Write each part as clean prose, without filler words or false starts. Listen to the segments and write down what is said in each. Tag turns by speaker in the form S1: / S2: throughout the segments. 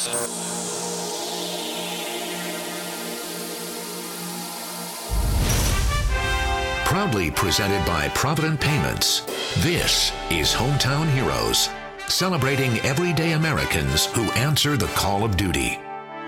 S1: Heroes.
S2: Proudly presented by Provident Payments, this is Hometown Heroes, celebrating everyday Americans who answer the call of duty.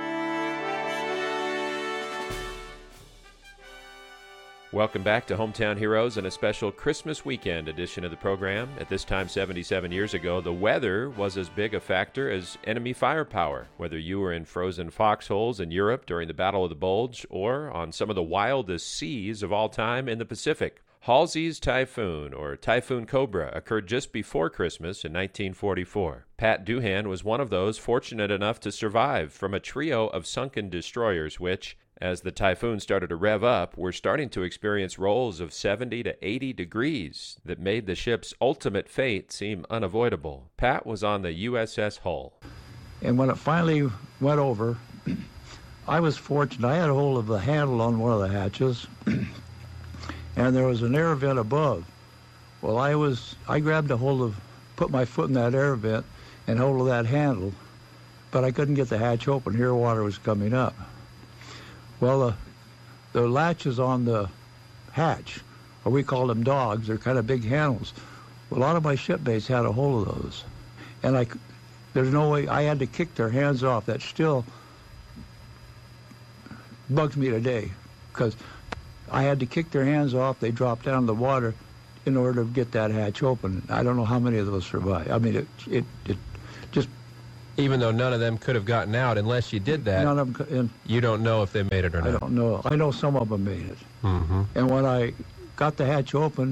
S3: Welcome back to Hometown Heroes and a special Christmas weekend edition of the program. At this time 77 years ago, the weather was as big a factor as enemy firepower, whether you were in frozen foxholes in Europe during the Battle of the Bulge or on some of the wildest seas of all time in the Pacific. Halsey's Typhoon, or Typhoon Cobra, occurred just before Christmas in 1944. Pat Doohan was one of those fortunate enough to survive from a trio of sunken destroyers which, as the Typhoon started to rev up, we're starting to experience rolls of 70 to 80 degrees that made the ship's ultimate fate seem unavoidable. Pat was on the USS Hull.
S4: And when it finally went over, I was fortunate. I had a hold of the handle on one of the hatches, and there was an air vent above. Well, I grabbed a hold of, put my foot in that air vent and hold of that handle, but I couldn't get the hatch open. Here, water was coming up. Well, the latches on the hatch, or we call them dogs, they're kind of big handles. Well, a lot of my shipmates had a hold of those. And there's no way, I had to kick their hands off. That still bugs me today, because I had to kick their hands off. They dropped down in the water in order to get that hatch open. I don't know how many of those survived. I mean, it just...
S5: Even though none of them could have gotten out unless you did that,
S4: none of them,
S5: you don't know if they made it or not.
S4: I don't know. I know some of them made it.
S5: Mm-hmm.
S4: And when I got the hatch open,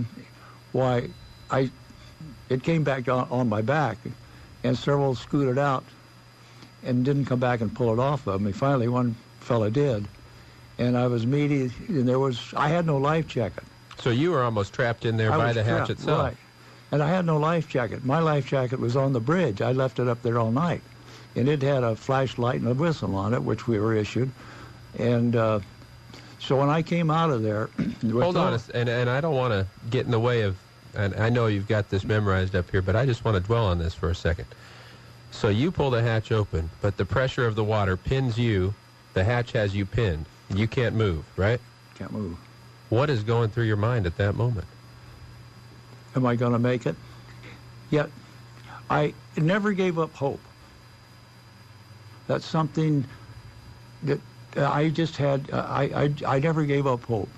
S4: it came back on my back, and several scooted out and didn't come back and pull it off of me. Finally, one fella did, and I was meaty, and I had no life jacket.
S5: So you were almost trapped in there by the hatch itself.
S4: Right. And I had no life jacket. My life jacket was on the bridge. I left it up there all night. And it had a flashlight and a whistle on it, which we were issued. And so when I came out of there...
S5: Hold on, and I don't want to get in the way of... And I know you've got this memorized up here, but I just want to dwell on this for a second. So you pull the hatch open, but the pressure of the water pins you. The hatch has you pinned. You can't move, right?
S4: Can't move.
S5: What is going through your mind at that moment?
S4: Am I going to make it? Yet, I never gave up hope. That's something that I just had. I never gave up hope.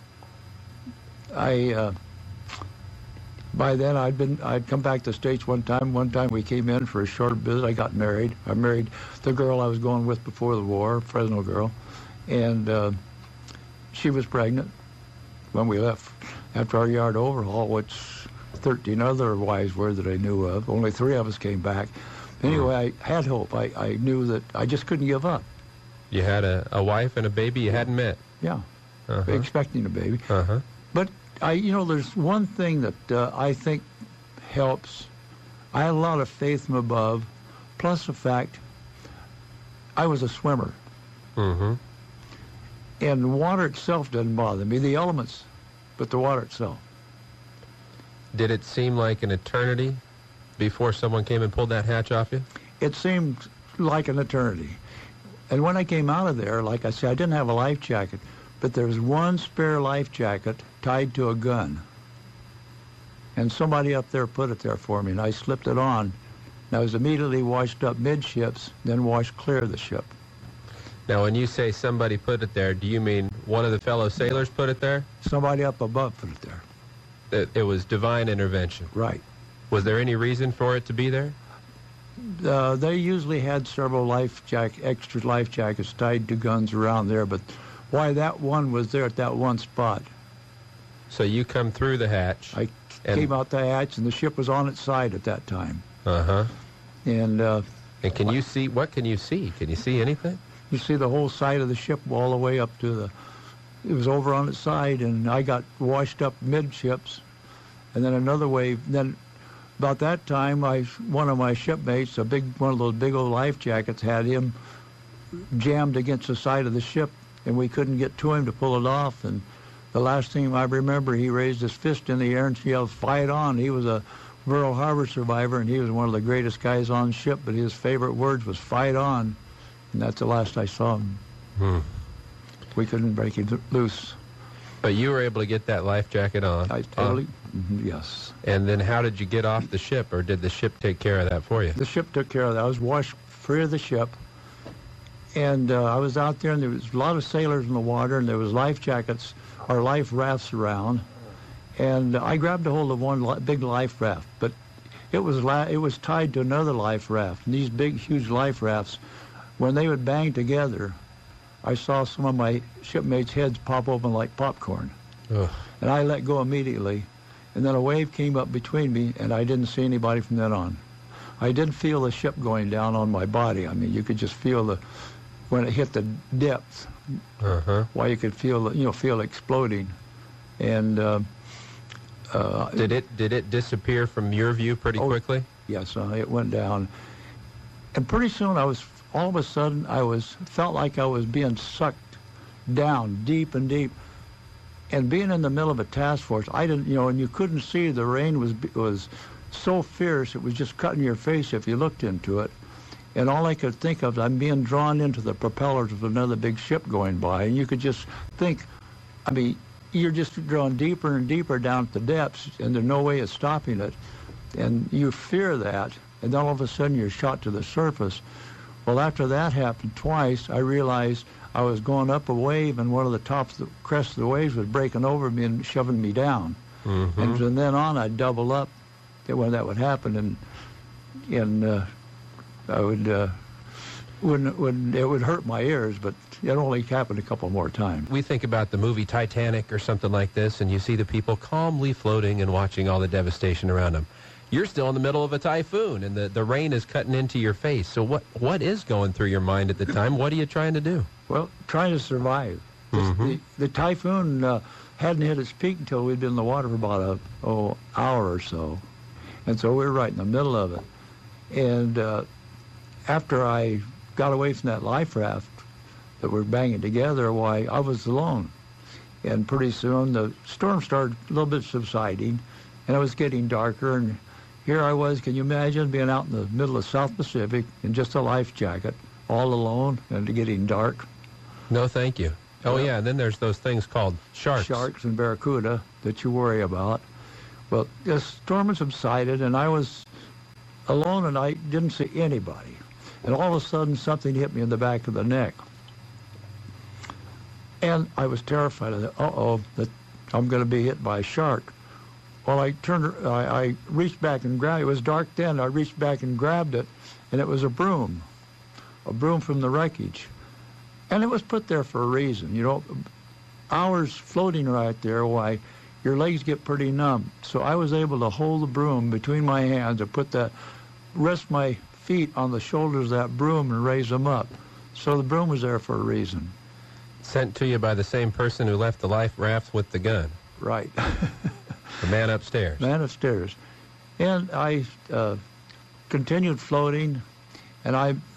S4: By then I'd come back to the States one time. One time we came in for a short visit. I got married. I married the girl I was going with before the war, Fresno girl, and she was pregnant when we left after our yard overhaul, which 13 other wives were that I knew of. Only 3 of us came back. Anyway, I had hope. I knew that I just couldn't give up.
S5: You had a wife and a baby you hadn't met.
S4: Yeah, expecting a baby.
S5: Uh-huh.
S4: But, there's one thing that I think helps. I had a lot of faith from above, plus the fact I was a swimmer.
S5: Mm-hmm.
S4: And the water itself doesn't bother me, the elements, but the water itself.
S5: Did it seem like an eternity before someone came and pulled that hatch off you?
S4: It seemed like an eternity. And when I came out of there, like I said, I didn't have a life jacket, but there was one spare life jacket tied to a gun. And somebody up there put it there for me, and I slipped it on. And I was immediately washed up midships, then washed clear of the ship.
S5: Now, when you say somebody put it there, do you mean one of the fellow sailors put it there?
S4: Somebody up above put it there.
S5: It was divine intervention.
S4: Right.
S5: Was there any reason for it to be there?
S4: They usually had several extra life jackets tied to guns around there, but why that one was there at that one spot?
S5: So you come through the hatch.
S4: I came out the hatch, and the ship was on its side at that time.
S5: Uh-huh.
S4: And
S5: can you see, what can you see? Can you see anything?
S4: You see the whole side of the ship all the way up to it was over on its side, and I got washed up midships. And then another wave, then about that time, one of my shipmates, one of those big old life jackets, had him jammed against the side of the ship, and we couldn't get to him to pull it off. And the last thing I remember, he raised his fist in the air and yelled, "Fight on!" He was a Pearl Harbor survivor, and he was one of the greatest guys on ship, but his favorite words was "fight on." and that's the last I saw him. We couldn't break him loose.
S5: But you were able to get that life jacket on.
S4: I totally, yes.
S5: And then how did you get off the ship, or did the ship take care of that for you?
S4: The ship took care of that. I was washed free of the ship, and I was out there, and there was a lot of sailors in the water, and there was life jackets or life rafts around, and I grabbed a hold of one big life raft, but it was tied to another life raft, and these big, huge life rafts, when they would bang together, I saw some of my shipmates' heads pop open like popcorn.
S5: Ugh.
S4: And I let go immediately, and then a wave came up between me, and I didn't see anybody from then on. I did feel the ship going down on my body. I mean, you could just feel when it hit the depth, why you could feel it exploding. And
S5: did it disappear from your view pretty quickly?
S4: Yes, it went down, and pretty soon all of a sudden felt like I was being sucked down deep and deep. And being in the middle of a task force, I didn't, and you couldn't see. The rain was so fierce, it was just cutting your face if you looked into it. And all I could think of, I'm being drawn into the propellers of another big ship going by. And you could just think, I mean, you're just drawn deeper and deeper down at the depths, and there's no way of stopping it. And you fear that, and then all of a sudden you're shot to the surface. Well, after that happened twice, I realized I was going up a wave, and one of the tops, the crest of the waves was breaking over me and shoving me down. And from then on, I'd double up when that would happen, and I would, it would hurt my ears, but it only happened a couple more times.
S5: We think about the movie Titanic or something like this, and you see the people calmly floating and watching all the devastation around them. You're still in the middle of a typhoon, and the rain is cutting into your face. So what is going through your mind at the time? What are you trying to do?
S4: Well, trying to survive. The typhoon hadn't hit its peak until we'd been in the water for about an hour or so. And so we were right in the middle of it. And after I got away from that life raft that were banging together, why, I was alone. And pretty soon the storm started a little bit subsiding, and it was getting darker, and here I was, can you imagine being out in the middle of South Pacific in just a life jacket, all alone, and getting dark?
S5: No, thank you. Oh, yeah, and then there's those things called sharks.
S4: Sharks and barracuda that you worry about. Well, the storm had subsided, and I was alone, and I didn't see anybody. And all of a sudden, something hit me in the back of the neck. And I was terrified. I thought, that I'm going to be hit by a shark. Well, I reached back and grabbed it. It was dark then. I reached back and grabbed it, and it was a broom from the wreckage. And it was put there for a reason. Hours floating right there, why, your legs get pretty numb. So I was able to hold the broom between my hands and rest my feet on the shoulders of that broom and raise them up. So the broom was there for a reason.
S5: Sent to you by the same person who left the life raft with the gun.
S4: Right.
S5: The man upstairs.
S4: Man upstairs. And I continued floating, and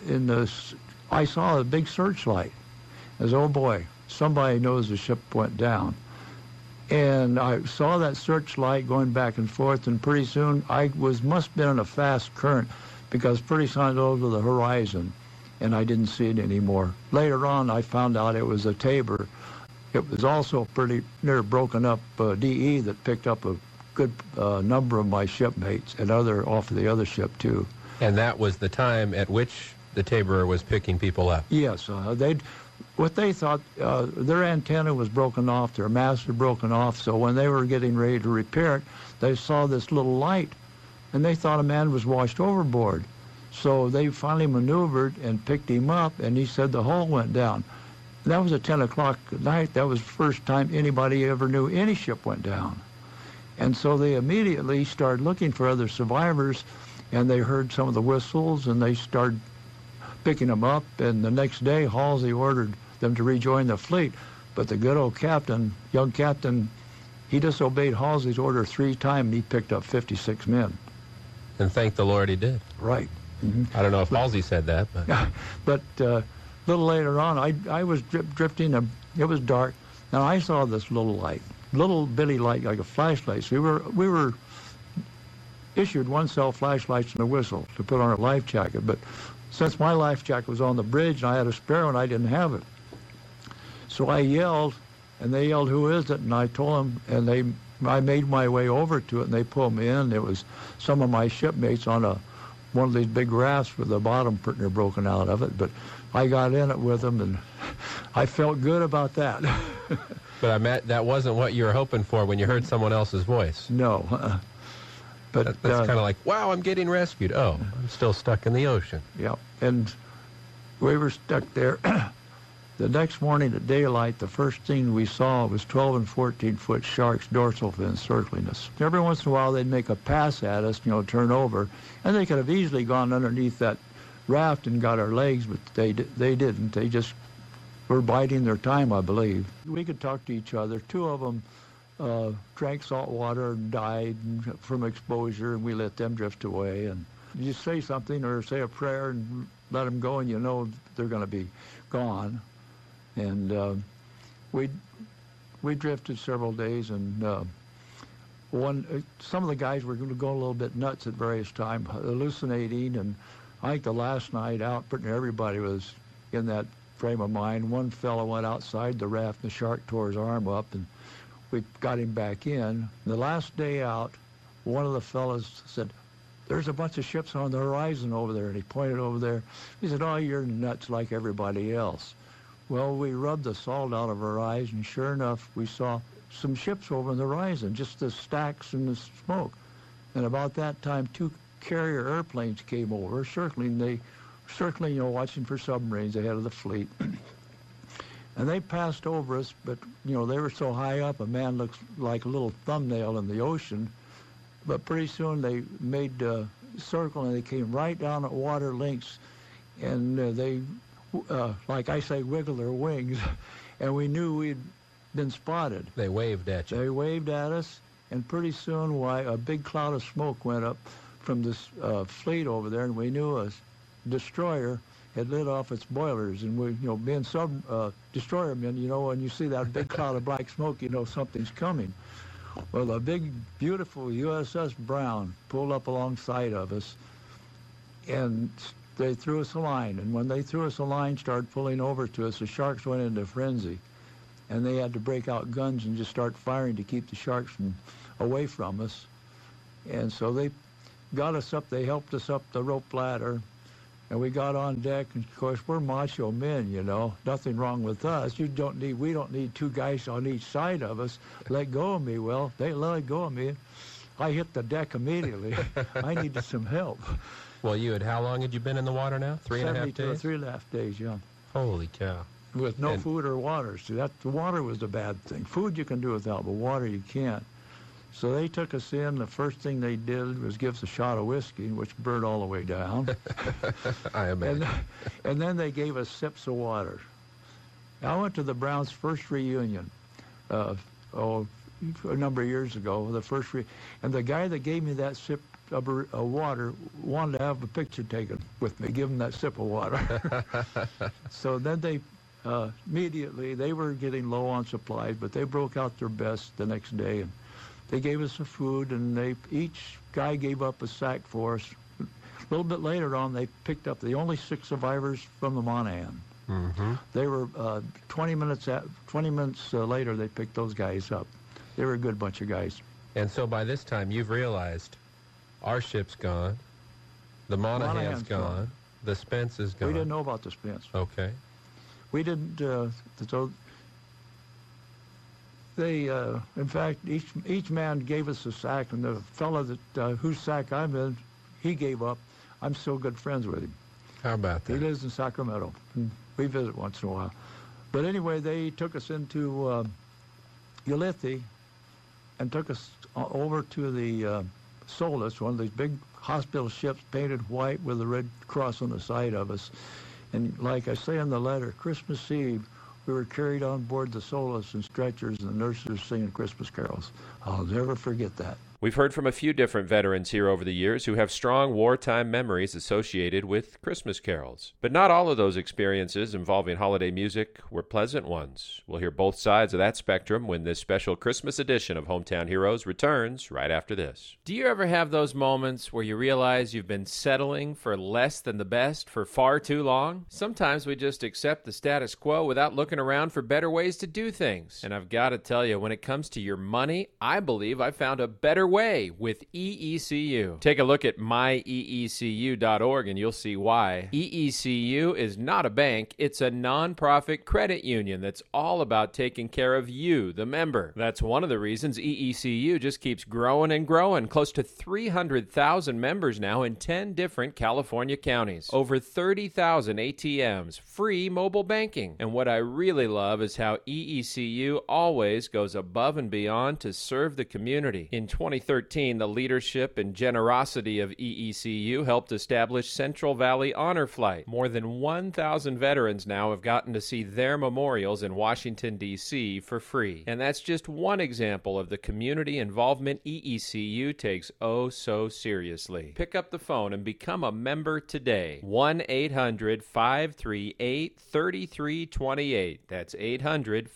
S4: I saw a big searchlight. As, oh boy, somebody knows the ship went down. And I saw that searchlight going back and forth, and pretty soon must have been in a fast current, because pretty soon I was over the horizon, and I didn't see it anymore. Later on, I found out it was a Tabor. It was also pretty near broken up DE that picked up a good number of my shipmates and off of the other ship too.
S5: And that was the time at which the Tabor was picking people up.
S4: Yes, what they thought, their antenna was broken off, their mast was broken off, so when they were getting ready to repair it, they saw this little light, and they thought a man was washed overboard. So they finally maneuvered and picked him up, and he said the hull went down. That was at 10 o'clock at night. That was the first time anybody ever knew any ship went down. And so they immediately started looking for other survivors, and they heard some of the whistles, and they started picking them up, and the next day Halsey ordered them to rejoin the fleet. But the good old young captain, he disobeyed Halsey's order 3 times, and he picked up 56 men.
S5: And thank the Lord he did.
S4: Right.
S5: I don't know if Halsey said that.
S4: But a little later on, I was drifting. It was dark, and I saw this little bitty light, like a flashlight. So we were issued 1-cell flashlights and a whistle to put on a life jacket, but since my life jacket was on the bridge and I had a spare one, I didn't have it. So I yelled, and they yelled, "Who is it?" And I told them, and I made my way over to it, and they pulled me in. It was some of my shipmates on one of these big rafts with the bottom pretty near broken out of it. But I got in it with them, and I felt good about that.
S5: But that wasn't what you were hoping for when you heard someone else's voice.
S4: No. But
S5: that's kind of like, wow, I'm getting rescued. Oh, I'm still stuck in the ocean.
S4: Yeah, and we were stuck there. The next morning at daylight, the first thing we saw was 12 and 14-foot sharks, dorsal fins, circling us. Every once in a while, they'd make a pass at us, turn over, and they could have easily gone underneath that raft and got our legs, but they didn't. They just were biding their time, I believe. We could talk to each other. Two of them drank salt water and died from exposure, and we let them drift away. And you say something or say a prayer and let them go, and you know they're going to be gone. And we drifted several days, and some of the guys were going to go a little bit nuts at various times, hallucinating. And I think the last night out, pretty much everybody was in that frame of mind. One fellow went outside the raft, and the shark tore his arm up, and we got him back in. The last day out, one of the fellows said, "There's a bunch of ships on the horizon over there," and he pointed over there. He said, "Oh, you're nuts like everybody else." Well, we rubbed the salt out of our eyes, and sure enough, we saw some ships over on the horizon, just the stacks and the smoke. And about that time, two carrier airplanes came over, circling, watching for submarines ahead of the fleet. And they passed over us, but, they were so high up, a man looks like a little thumbnail in the ocean. But pretty soon they made a circle, and they came right down at water lengths, and they, like I say, wiggled their wings, and we knew we'd been spotted.
S5: They waved at you.
S4: They waved at us, and pretty soon, a big cloud of smoke went up from this fleet over there, and we knew a destroyer had lit off its boilers. And we, being destroyer men, when you see that big cloud of black smoke, you know something's coming. Well, the big, beautiful USS Brown pulled up alongside of us, and they threw us a line. And when they threw us a line, started pulling over to us, the sharks went into frenzy. And they had to break out guns and just start firing to keep the sharks away from us. And so they got us up, they helped us up the rope ladder, and we got on deck. And of course, we're macho men, nothing wrong with us. We don't need two guys on each side of us. Let go of me. Well, they let go of me. I hit the deck immediately. I needed some help.
S5: Well, how long had you been in the water now? 3.5 days?
S4: 3.5 days, yeah.
S5: Holy cow.
S4: With no food or water. See, the water was the bad thing. Food you can do without, but water you can't. So they took us in. The first thing they did was give us a shot of whiskey, which burned all the way down.
S5: I imagine.
S4: And then they gave us sips of water. I went to the Browns' first reunion a number of years ago. And the guy that gave me that sip of water wanted to have a picture taken with me, give him that sip of water. So then they immediately, they were getting low on supplies, but they broke out their best the next day, and they gave us some food, and each guy gave up a sack for us. A little bit later on, they picked up the only 6 survivors from the Monahan.
S5: Mm-hmm.
S4: They were 20 minutes later, they picked those guys up. They were a good bunch of guys.
S5: And so by this time, you've realized our ship's gone, the Monahan's gone, the Spence is gone.
S4: We didn't know about the Spence.
S5: Okay.
S4: We didn't. So they, in fact, each man gave us a sack, and the fellow that whose sack I'm in, he gave up. I'm still good friends with him.
S5: How about that?
S4: He lives in Sacramento. We visit once in a while. But anyway, they took us into Ulithi and took us over to the Solus, one of these big hospital ships painted white with a red cross on the side of us. And like I say in the letter, Christmas Eve, we were carried on board the Solus in stretchers, and the nurses singing Christmas carols. I'll never forget that.
S3: We've heard from a few different veterans here over the years who have strong wartime memories associated with Christmas carols. But not all of those experiences involving holiday music were pleasant ones. We'll hear both sides of that spectrum when this special Christmas edition of Hometown Heroes returns right after this.
S1: Do you ever have those moments where you realize you've been settling for less than the best for far too long? Sometimes we just accept the status quo without looking around for better ways to do things. And I've got to tell you, when it comes to your money, I believe I found a better way with EECU. Take a look at myeecu.org and you'll see why. EECU is not a bank, it's a nonprofit credit union that's all about taking care of you, the member. That's one of the reasons EECU just keeps growing and growing. Close to 300,000 members now in 10 different California counties. Over 30,000 ATMs, free mobile banking. And what I really love is how EECU always goes above and beyond to serve the community. In 2013, the leadership and generosity of EECU helped establish Central Valley Honor Flight. More than 1,000 veterans now have gotten to see their memorials in Washington, D.C. for free. And that's just one example of the community involvement EECU takes oh so seriously. Pick up the phone and become a member today. 1-800-538-3328. That's 800-538-3328.